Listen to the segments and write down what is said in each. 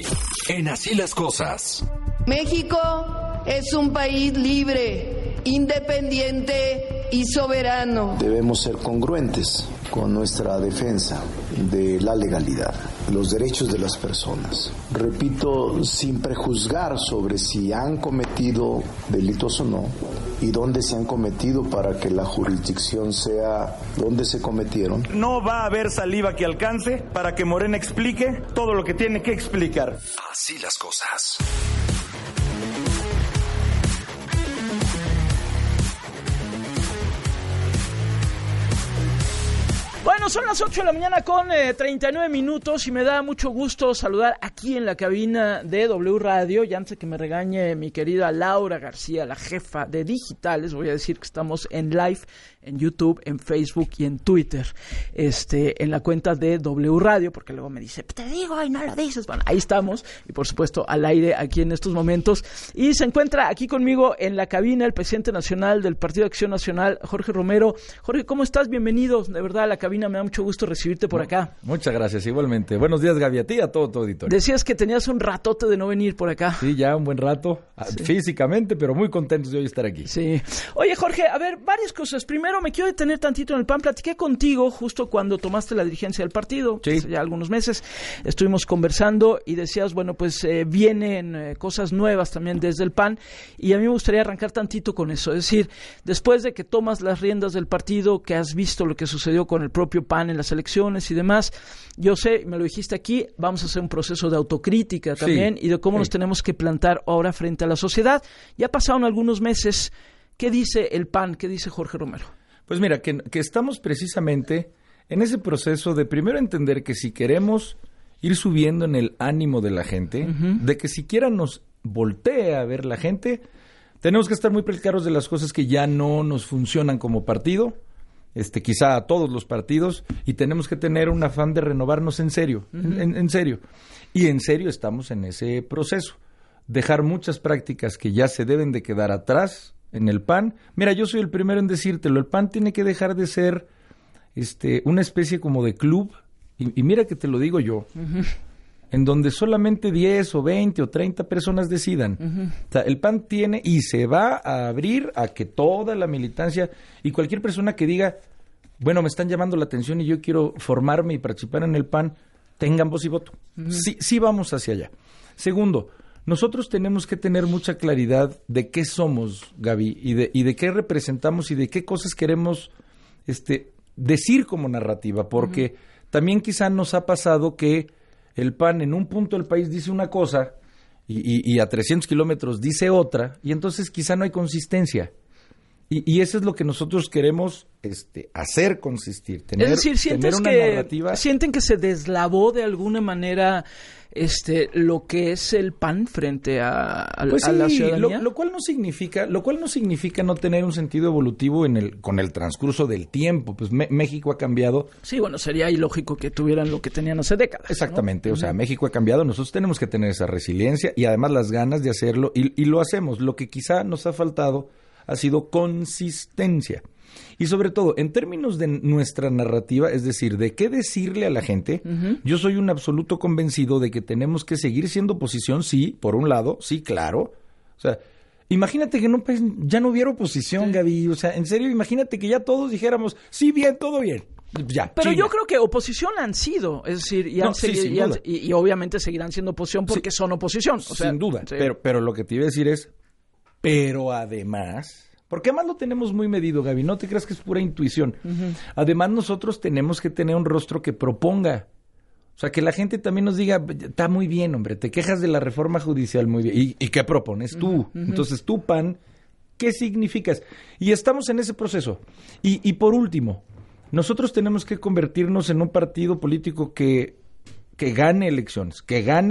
En Así las Cosas. México es un país libre, independiente y soberano. Debemos ser congruentes con nuestra defensa de la legalidad, los derechos de las personas. Repito, sin prejuzgar sobre si han cometido delitos o no y dónde se han cometido para que la jurisdicción sea donde se cometieron. No va a haber saliva que alcance para que Morena explique todo lo que tiene que explicar. Así las cosas. Bueno, son las 8 de la mañana con 39 minutos y me da mucho gusto saludar aquí en la cabina de W Radio. Y antes de que me regañe mi querida Laura García, la jefa de digitales, voy a decir que estamos en live en YouTube, en Facebook y en Twitter, en la cuenta de W Radio, porque luego me dice, te digo y no lo dices. Bueno, ahí estamos y por supuesto al aire aquí en estos momentos. Y se encuentra aquí conmigo en la cabina el presidente nacional del Partido de Acción Nacional, Jorge Romero. Jorge, ¿cómo estás? Bienvenido, de verdad, a la cabina. Me da mucho gusto recibirte por acá. Muchas gracias, igualmente. Buenos días, Gaby, a ti y a todo tu auditorio. Decías que tenías un ratote de no venir por acá. Sí, ya un buen rato, sí. Físicamente, pero muy contentos de hoy estar aquí. Sí. Oye, Jorge, a ver, varias cosas. Primero, me quiero detener tantito en el PAN. Platiqué contigo justo cuando tomaste la dirigencia del partido, sí. Hace ya algunos meses. Estuvimos conversando y decías, bueno, pues vienen cosas nuevas también desde el PAN, y a mí me gustaría arrancar tantito con eso. Es decir, después de que tomas las riendas del partido, que has visto lo que sucedió con el propio PAN en las elecciones y demás, yo sé, me lo dijiste aquí, vamos a hacer un proceso de autocrítica también, sí, y de cómo nos tenemos que plantar ahora frente a la sociedad. Ya pasaron algunos meses. ¿Qué dice el PAN? ¿Qué dice Jorge Romero? Pues mira, que estamos precisamente en ese proceso de primero entender que si queremos ir subiendo en el ánimo de la gente, de que siquiera nos voltee a ver la gente, tenemos que estar muy claros de las cosas que ya no nos funcionan como partido, quizá a todos los partidos, y tenemos que tener un afán de renovarnos en serio, en serio. Y en serio estamos en ese proceso. Dejar muchas prácticas que ya se deben de quedar atrás en el PAN. Mira, yo soy el primero en decírtelo, el PAN tiene que dejar de ser una especie como de club, y mira que te lo digo yo, en donde solamente 10 o 20 o 30 personas decidan. O sea, el PAN tiene y se va a abrir a que toda la militancia y cualquier persona que diga, bueno, me están llamando la atención y yo quiero formarme y participar en el PAN, tengan voz y voto. Sí vamos hacia allá. Segundo, nosotros tenemos que tener mucha claridad de qué somos, Gaby, y de qué representamos y de qué cosas queremos decir como narrativa, porque también quizá nos ha pasado que el PAN en un punto del país dice una cosa y a 300 kilómetros dice otra, y entonces quizá no hay consistencia. Y eso es lo que nosotros queremos hacer consistir, tener, es decir, tener una narrativa. ¿Sienten que se deslavó de alguna manera lo que es el PAN frente a la ciudadanía? Lo cual no significa no tener un sentido evolutivo con el transcurso del tiempo. Pues México ha cambiado. Sí, bueno, sería ilógico que tuvieran lo que tenían hace décadas. Exactamente, ¿no? O sea, Uh-huh. México ha cambiado, nosotros tenemos que tener esa resiliencia y además las ganas de hacerlo, y lo hacemos. Lo que quizá nos ha faltado ha sido consistencia. Y sobre todo, en términos de nuestra narrativa, es decir, de qué decirle a la gente, uh-huh. Yo soy un absoluto convencido de que tenemos que seguir siendo oposición, sí, por un lado, sí, claro. O sea, imagínate que ya no hubiera oposición, sí. Gaby. O sea, en serio, imagínate que ya todos dijéramos, sí, bien, todo bien. Ya, pero China. Yo creo que oposición han sido, es decir, y obviamente seguirán siendo oposición porque son oposición. O sea, sin duda, sí. pero lo que te iba a decir es, pero además... Porque además lo tenemos muy medido, Gaby, no te creas que es pura intuición. Uh-huh. Además nosotros tenemos que tener un rostro que proponga. O sea, que la gente también nos diga, está muy bien, hombre, te quejas de la reforma judicial, muy bien. ¿Y qué propones tú? Uh-huh. Entonces, tú, PAN, ¿qué significas? Y estamos en ese proceso. Y por último, nosotros tenemos que convertirnos en un partido político que gane elecciones,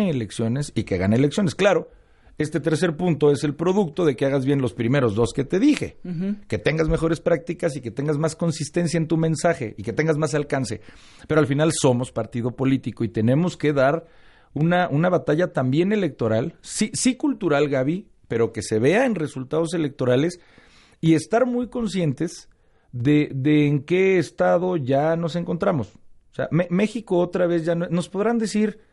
y que gane elecciones. Claro. Este tercer punto es el producto de que hagas bien los primeros dos que te dije, uh-huh. Que tengas mejores prácticas y que tengas más consistencia en tu mensaje y que tengas más alcance. Pero al final somos partido político y tenemos que dar una batalla también electoral, sí cultural, Gaby, pero que se vea en resultados electorales y estar muy conscientes de en qué estado ya nos encontramos. O sea, México otra vez ya no, nos podrán decir...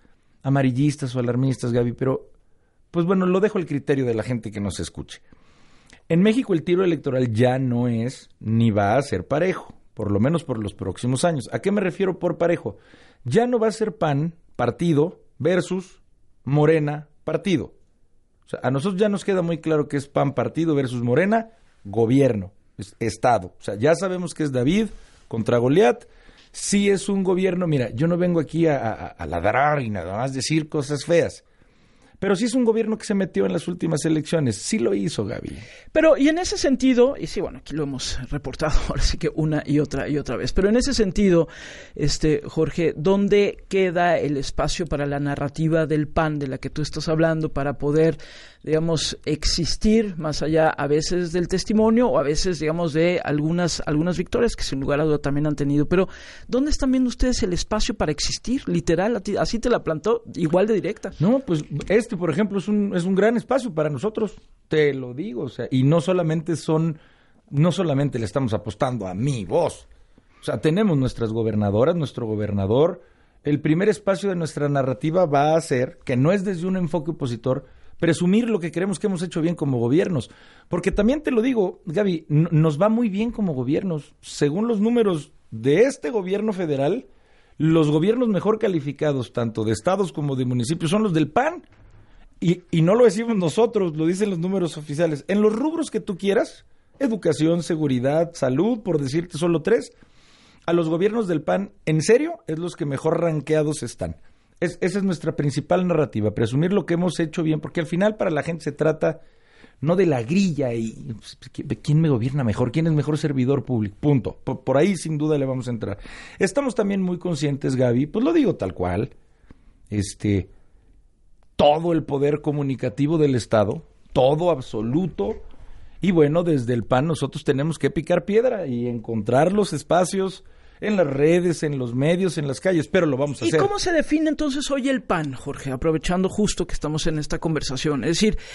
amarillistas o alarmistas, Gaby, pero pues bueno, lo dejo al criterio de la gente que nos escuche. En México el tiro electoral ya no es ni va a ser parejo, por lo menos por los próximos años. ¿A qué me refiero por parejo? Ya no va a ser PAN, partido, versus Morena, partido. O sea, a nosotros ya nos queda muy claro que es PAN, partido, versus Morena, gobierno, Estado. O sea, ya sabemos que es David contra Goliat. Sí es un gobierno, mira, yo no vengo aquí a ladrar y nada más decir cosas feas. Pero sí es un gobierno que se metió en las últimas elecciones. Sí lo hizo, Gaby. Pero, y en ese sentido, y sí, bueno, aquí lo hemos reportado ahora sí que una y otra vez, pero en ese sentido, Jorge, ¿dónde queda el espacio para la narrativa del PAN de la que tú estás hablando para poder, digamos, existir más allá a veces del testimonio o a veces, digamos, de algunas victorias que sin lugar a duda también han tenido? Pero, ¿dónde están viendo ustedes el espacio para existir? Literal, así te la plantó, igual de directa. No, pues por ejemplo, es un gran espacio para nosotros, te lo digo, o sea, y no solamente le estamos apostando a mi voz, o sea, tenemos nuestras gobernadoras, nuestro gobernador. El primer espacio de nuestra narrativa va a ser, que no es desde un enfoque opositor, presumir lo que creemos que hemos hecho bien como gobiernos, porque también te lo digo, Gaby, nos va muy bien como gobiernos, según los números de este gobierno federal, los gobiernos mejor calificados, tanto de estados como de municipios, son los del PAN. Y no lo decimos nosotros, lo dicen los números oficiales. En los rubros que tú quieras, educación, seguridad, salud, por decirte solo 3, a los gobiernos del PAN, en serio, es los que mejor rankeados están. Esa es nuestra principal narrativa, presumir lo que hemos hecho bien, porque al final para la gente se trata no de la grilla y quién me gobierna mejor, quién es mejor servidor público, punto. Por ahí sin duda le vamos a entrar. Estamos también muy conscientes, Gaby, pues lo digo tal cual, todo el poder comunicativo del Estado, todo absoluto, y bueno, desde el PAN nosotros tenemos que picar piedra y encontrar los espacios en las redes, en los medios, en las calles, pero lo vamos a hacer. ¿Y cómo se define entonces hoy el PAN, Jorge? Aprovechando justo que estamos en esta conversación. Es decir,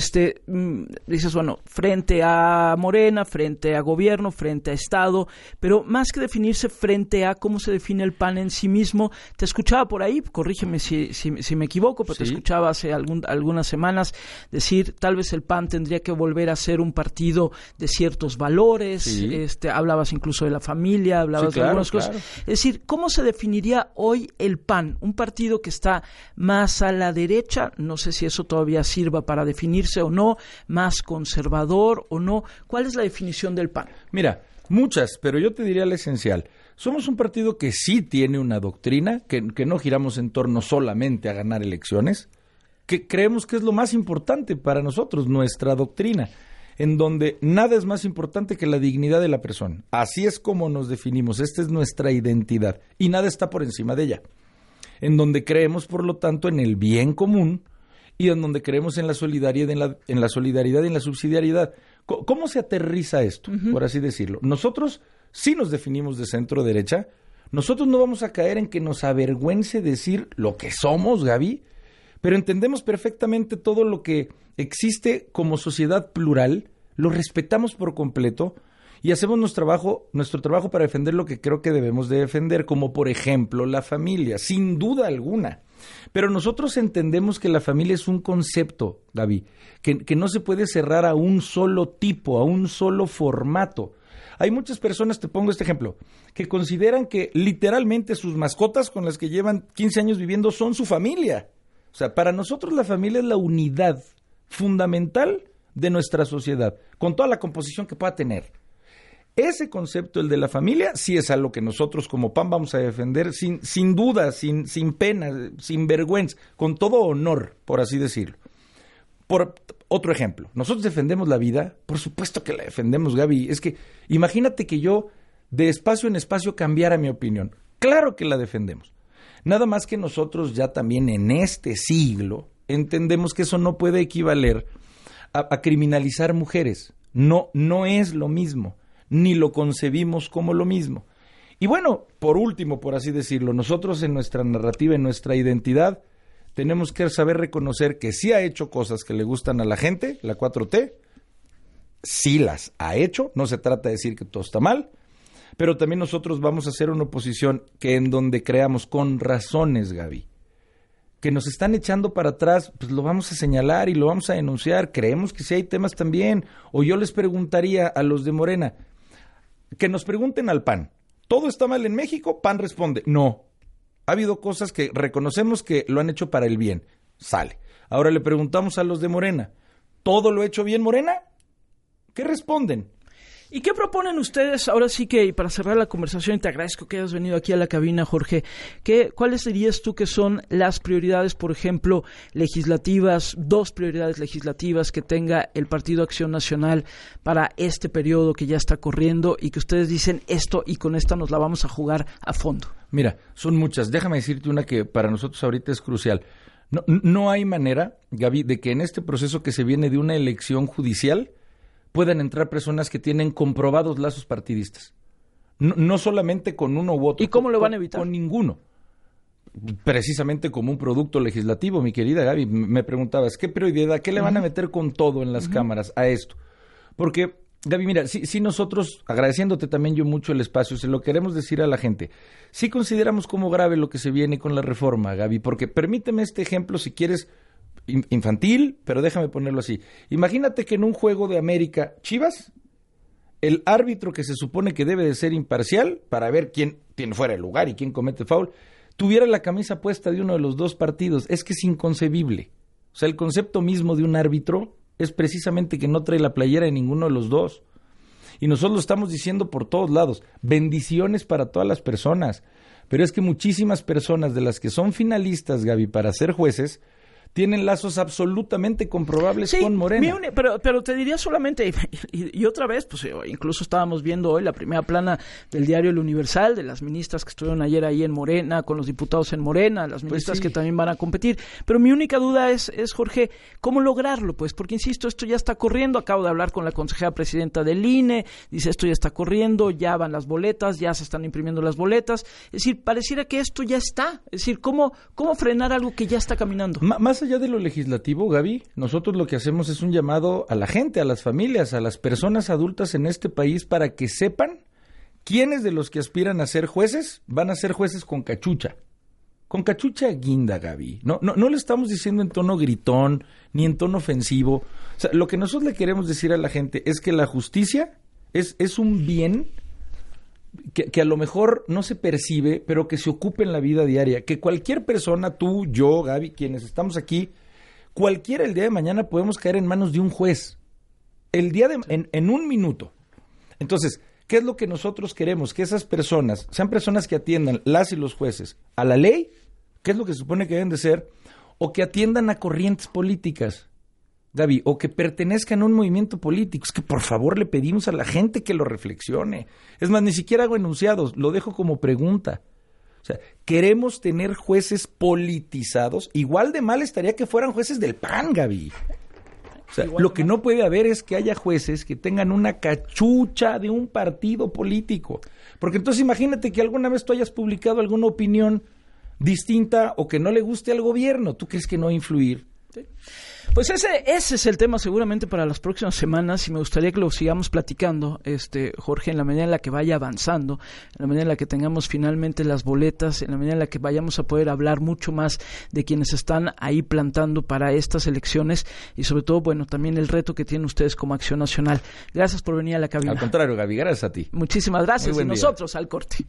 dices, bueno, frente a Morena, frente a gobierno, frente a Estado, pero más que definirse frente a cómo se define el PAN en sí mismo, te escuchaba por ahí, corrígeme si me equivoco, pero sí, te escuchaba hace algunas semanas decir, tal vez el PAN tendría que volver a ser un partido de ciertos valores, sí. Hablabas incluso de la familia, hablabas de algunas cosas. Claro. Es decir, ¿cómo se definiría hoy el PAN? Un partido que está más a la derecha, no sé si eso todavía sirva para definirse o no, más conservador o no. ¿Cuál es la definición del PAN? Mira, muchas, pero yo te diría la esencial. Somos un partido que sí tiene una doctrina, que no giramos en torno solamente a ganar elecciones, que creemos que es lo más importante para nosotros, nuestra doctrina, en donde nada es más importante que la dignidad de la persona. Así es como nos definimos, esta es nuestra identidad, y nada está por encima de ella. En donde creemos, por lo tanto, en el bien común, y en donde creemos en la solidaridad, en la solidaridad y en la subsidiariedad. ¿Cómo se aterriza esto, por así decirlo? Nosotros sí nos definimos de centro derecha, nosotros no vamos a caer en que nos avergüence decir lo que somos, Gaby, pero entendemos perfectamente todo lo que existe como sociedad plural, lo respetamos por completo y hacemos nuestro trabajo para defender lo que creo que debemos de defender, como por ejemplo la familia, sin duda alguna. Pero nosotros entendemos que la familia es un concepto, David, que no se puede cerrar a un solo tipo, a un solo formato. Hay muchas personas, te pongo este ejemplo, que consideran que literalmente sus mascotas con las que llevan 15 años viviendo son su familia. O sea, para nosotros la familia es la unidad fundamental de nuestra sociedad, con toda la composición que pueda tener. Ese concepto, el de la familia, sí es algo que nosotros como PAN vamos a defender sin duda, sin pena, sin vergüenza, con todo honor, por así decirlo. Por otro ejemplo, nosotros defendemos la vida, por supuesto que la defendemos, Gaby. Es que imagínate que yo de espacio en espacio cambiara mi opinión. Claro que la defendemos. Nada más que nosotros ya también en este siglo entendemos que eso no puede equivaler a criminalizar mujeres. No es lo mismo, ni lo concebimos como lo mismo. Y bueno, por último, por así decirlo, nosotros en nuestra narrativa, en nuestra identidad, tenemos que saber reconocer que sí ha hecho cosas que le gustan a la gente, la 4T, sí las ha hecho, no se trata de decir que todo está mal, pero también nosotros vamos a hacer una oposición que en donde creamos con razones, Gaby, que nos están echando para atrás, pues lo vamos a señalar y lo vamos a denunciar. Creemos que sí hay temas también. O yo les preguntaría a los de Morena, que nos pregunten al PAN, ¿todo está mal en México? PAN responde, no. Ha habido cosas que reconocemos que lo han hecho para el bien. Sale. Ahora le preguntamos a los de Morena, ¿todo lo ha hecho bien Morena? ¿Qué responden? ¿Y qué proponen ustedes? Ahora sí que, y para cerrar la conversación, y te agradezco que hayas venido aquí a la cabina, Jorge, ¿cuáles dirías tú que son las prioridades, por ejemplo, legislativas, 2 prioridades legislativas que tenga el Partido Acción Nacional para este periodo que ya está corriendo y que ustedes dicen esto y con esta nos la vamos a jugar a fondo? Mira, son muchas. Déjame decirte una que para nosotros ahorita es crucial. No hay manera, Gaby, de que en este proceso que se viene de una elección judicial puedan entrar personas que tienen comprobados lazos partidistas. No solamente con uno u otro. ¿Y cómo lo van a evitar? Con ninguno. Precisamente como un producto legislativo, mi querida Gaby. Me preguntabas, ¿qué prioridad? ¿Qué le van a meter con todo en las cámaras a esto? Porque, Gaby, mira, si nosotros, agradeciéndote también yo mucho el espacio, se lo queremos decir a la gente, sí consideramos como grave lo que se viene con la reforma, Gaby, porque permíteme este ejemplo si quieres infantil, pero déjame ponerlo así. Imagínate que en un juego de América Chivas, el árbitro que se supone que debe de ser imparcial para ver quién tiene fuera de lugar y quién comete foul, tuviera la camisa puesta de uno de los 2 partidos. Es que es inconcebible. O sea, el concepto mismo de un árbitro es precisamente que no trae la playera de ninguno de los 2. Y nosotros lo estamos diciendo por todos lados. Bendiciones para todas las personas. Pero es que muchísimas personas de las que son finalistas, Gaby, para ser jueces, tienen lazos absolutamente comprobables con Morena. Pero te diría solamente, y otra vez, pues incluso estábamos viendo hoy la primera plana del diario El Universal, de las ministras que estuvieron ayer ahí en Morena, con los diputados en Morena, las ministras que también van a competir. Pero mi única duda es, Jorge, ¿cómo lograrlo? Pues porque, insisto, esto ya está corriendo. Acabo de hablar con la consejera presidenta del INE, dice esto ya está corriendo, ya van las boletas, ya se están imprimiendo las boletas. Es decir, pareciera que esto ya está. Es decir, ¿cómo frenar algo que ya está caminando? Más allá de lo legislativo, Gaby, nosotros lo que hacemos es un llamado a la gente, a las familias, a las personas adultas en este país para que sepan quiénes de los que aspiran a ser jueces van a ser jueces con cachucha. Con cachucha guinda, Gaby. No le estamos diciendo en tono gritón ni en tono ofensivo. O sea, lo que nosotros le queremos decir a la gente es que la justicia es un bien que a lo mejor no se percibe, pero que se ocupe en la vida diaria. Que cualquier persona, tú, yo, Gaby, quienes estamos aquí, cualquiera el día de mañana podemos caer en manos de un juez. En un minuto. Entonces, ¿qué es lo que nosotros queremos? Que esas personas sean personas que atiendan, las y los jueces, a la ley, que es lo que se supone que deben de ser, o que atiendan a corrientes políticas, Gaby, o que pertenezcan a un movimiento político. Es que por favor le pedimos a la gente que lo reflexione. Es más, ni siquiera hago enunciados, lo dejo como pregunta. O sea, queremos tener jueces politizados. Igual de mal estaría que fueran jueces del PAN, Gaby. O sea, lo que no puede haber es que haya jueces que tengan una cachucha de un partido político. Porque entonces imagínate que alguna vez tú hayas publicado alguna opinión distinta o que no le guste al gobierno. ¿Tú crees que no va a influir? Sí. Pues ese es el tema seguramente para las próximas semanas y me gustaría que lo sigamos platicando, Jorge, en la medida en la que vaya avanzando, en la medida en la que tengamos finalmente las boletas, en la medida en la que vayamos a poder hablar mucho más de quienes están ahí plantando para estas elecciones y sobre todo, bueno, también el reto que tienen ustedes como Acción Nacional. Gracias por venir a la cabina. Al contrario, Gaby, gracias a ti. Muchísimas gracias y nosotros al corte.